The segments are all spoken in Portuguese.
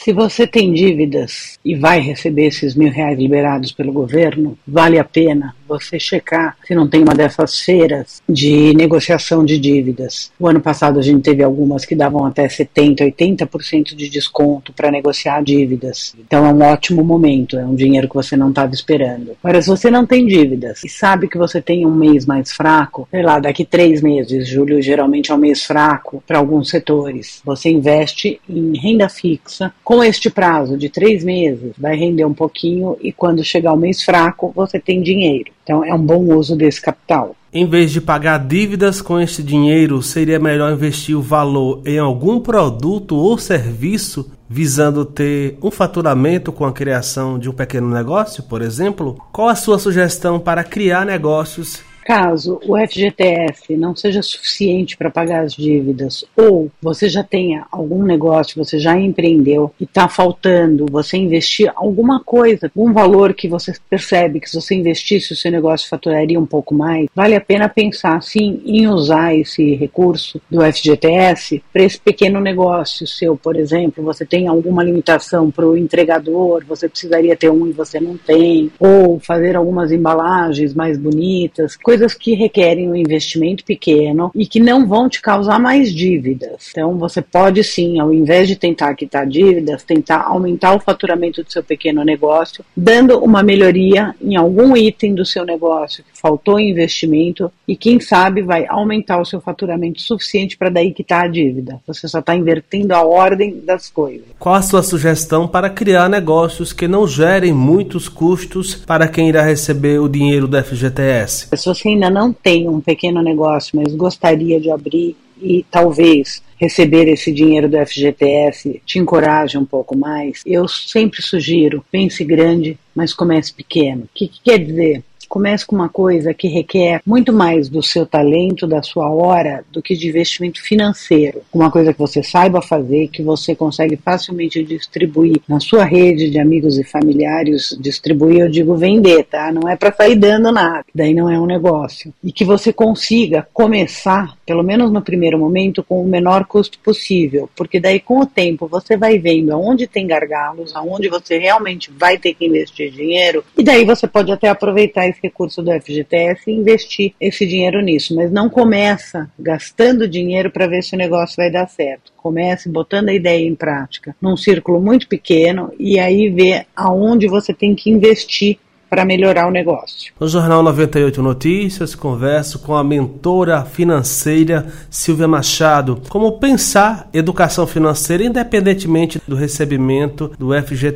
Se você tem dívidas e vai receber esses R$ 1.000 liberados pelo governo, vale a pena você checar se não tem uma dessas feiras de negociação de dívidas. O ano passado a gente teve algumas que davam até 70%, 80% de desconto para negociar dívidas. Então é um ótimo momento, é um dinheiro que você não estava esperando. Agora, se você não tem dívidas e sabe que você tem um mês mais fraco, sei lá, daqui 3 meses, julho geralmente é um mês fraco para alguns setores, você investe em renda fixa com este prazo de 3 meses, vai render um pouquinho e quando chegar o mês fraco, você tem dinheiro. Então é um bom uso desse capital. Em vez de pagar dívidas com esse dinheiro, seria melhor investir o valor em algum produto ou serviço visando ter um faturamento com a criação de um pequeno negócio, por exemplo? Qual a sua sugestão para criar negócios? Caso o FGTS não seja suficiente para pagar as dívidas ou você já tenha algum negócio, você já empreendeu e está faltando você investir alguma coisa, um valor que você percebe que se você investisse o seu negócio faturaria um pouco mais, vale a pena pensar sim em usar esse recurso do FGTS para esse pequeno negócio seu, por exemplo, você tem alguma limitação para o entregador, você precisaria ter um e você não tem, ou fazer algumas embalagens mais bonitas, coisas que requerem um investimento pequeno e que não vão te causar mais dívidas. Então você pode sim, ao invés de tentar quitar dívidas, tentar aumentar o faturamento do seu pequeno negócio, dando uma melhoria em algum item do seu negócio que faltou investimento e quem sabe vai aumentar o seu faturamento suficiente para daí quitar a dívida. Você só está invertendo a ordem das coisas. Qual a sua sugestão para criar negócios que não gerem muitos custos para quem irá receber o dinheiro do FGTS? Se você ainda não tem um pequeno negócio, mas gostaria de abrir e talvez receber esse dinheiro do FGTS te encoraje um pouco mais, eu sempre sugiro, pense grande, mas comece pequeno. O que quer dizer? Comece com uma coisa que requer muito mais do seu talento, da sua hora, do que de investimento financeiro. Uma coisa que você saiba fazer, que você consegue facilmente distribuir na sua rede de amigos e familiares. Distribuir, eu digo vender, tá? Não é para sair dando nada, daí não é um negócio. E que você consiga começar, pelo menos no primeiro momento, com o menor custo possível, porque daí com o tempo você vai vendo aonde tem gargalos, aonde você realmente vai ter que investir dinheiro, e daí você pode até aproveitar esse recurso do FGTS e investir esse dinheiro nisso, mas não começa gastando dinheiro para ver se o negócio vai dar certo. Comece botando a ideia em prática num círculo muito pequeno e aí vê aonde você tem que investir para melhorar o negócio. No Jornal 98 Notícias, converso com a mentora financeira Silvia Machado. Como pensar educação financeira independentemente do recebimento do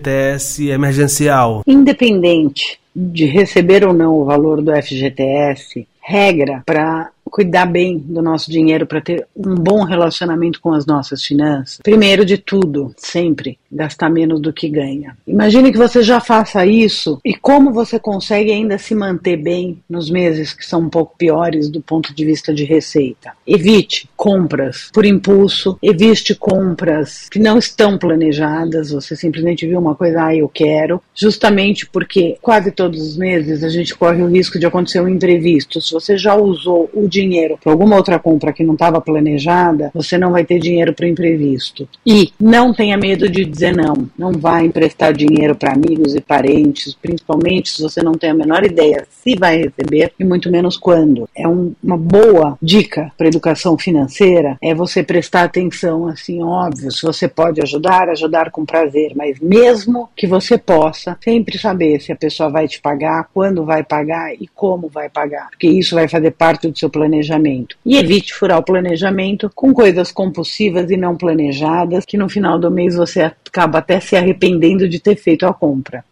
FGTS emergencial? Independente de receber ou não o valor do FGTS, regra para cuidar bem do nosso dinheiro, para ter um bom relacionamento com as nossas finanças. Primeiro de tudo, sempre, gastar menos do que ganha. Imagine que você já faça isso e como você consegue ainda se manter bem nos meses que são um pouco piores do ponto de vista de receita. Evite compras por impulso, evite compras que não estão planejadas, você simplesmente viu uma coisa, eu quero, justamente porque quase todos os meses a gente corre o risco de acontecer um imprevisto. Se você já usou o dinheiro para alguma outra compra que não estava planejada, você não vai ter dinheiro para o imprevisto. E não tenha medo de dizer não. Não vá emprestar dinheiro para amigos e parentes, principalmente se você não tem a menor ideia se vai receber e muito menos quando. É uma boa dica para educação financeira é você prestar atenção, assim, óbvio, se você pode ajudar, ajudar com prazer, mas mesmo que você possa, sempre saber se a pessoa vai te pagar, quando vai pagar e como vai pagar, porque isso vai fazer parte do seu planejamento. E evite furar o planejamento com coisas compulsivas e não planejadas, que no final do mês você acaba até se arrependendo de ter feito a compra.